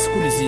Maskulizi.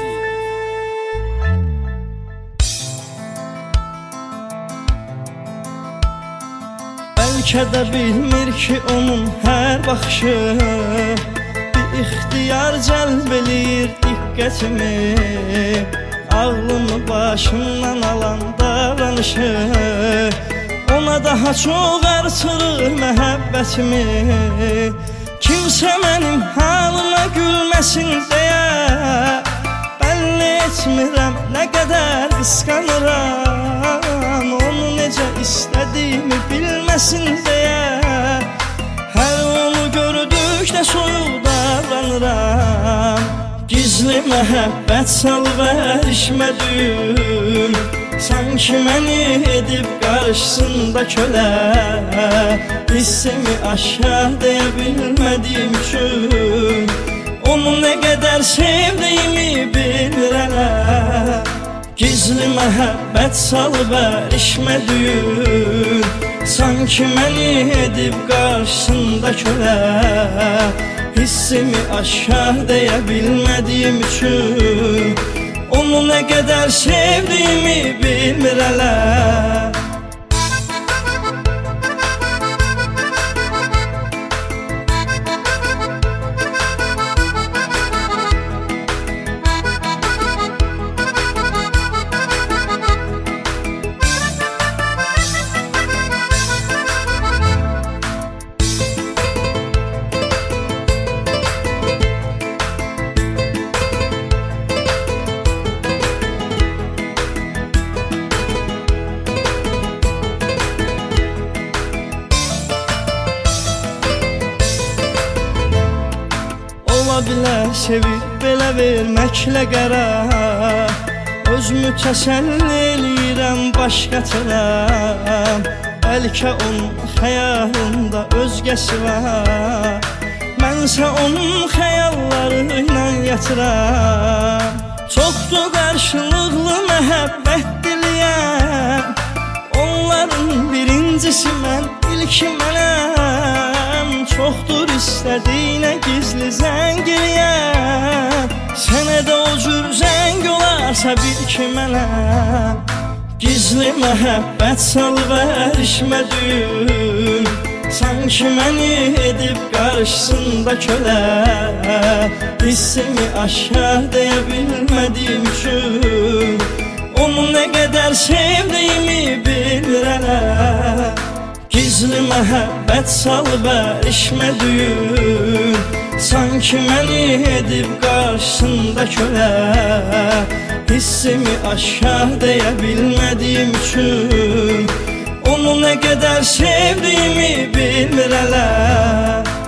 Bəlkə də bilmir ki onun hər baxışı bir ixtiyar cəlb eləyir diqqətimi. Ağlımı başımdan alan davranışı ona daha çox artırır məhəbbətimi. Kimsə mənim halıma gülməsin deyə bəlli etmirəm nə qədər qısqanıram. Onu necə istədiyimi bilməsin deyə hər onu gördükdə soyuq davranıram. Gizli məhəbbət salıb ərişmə düyün, sanki məni edib qarşısında kölə. Hissimi aşkar deyə bilmədiyim üçün onu nə qədər sevdiyimi bilmirəm. Gizli məhəbbət salıb ərişmə düyün, sanki məni edib qarşısında kölə. Hissimi aşkar deyə bilmədiyim üçün onu nə qədər sevdiyimi bilmirəm. Ola bilər sevib belə verməklə qərar, özümü təsəlli eləyirəm başqasına. Bəlkə onun xəyalında özgəsi var, mənsə onun xəyalları ilə yatıram. Çoxdur qarşılıqlı məhəbbət diləyəm, onların birincisi mən, ilki mənəm. Çoxdur istədiyinə gizli zəng eləyəm, sənə də o cür zəng olarsa bil ki mənəm. Gizli məhəbbət salıb ərişmə düyün, sanki məni edib qarşısında kölə. Hissimi aşkar deyə bilmədiyim üçün onu nə qədər sevdiyimi bilmirəm. Gizli məhəbbət salıb ərişmə düyün, sanki məni edib qarşısında kölə. Hissimi aşkar deyə bilmədiyim üçün onu nə qədər sevdiyimi bilmirəm.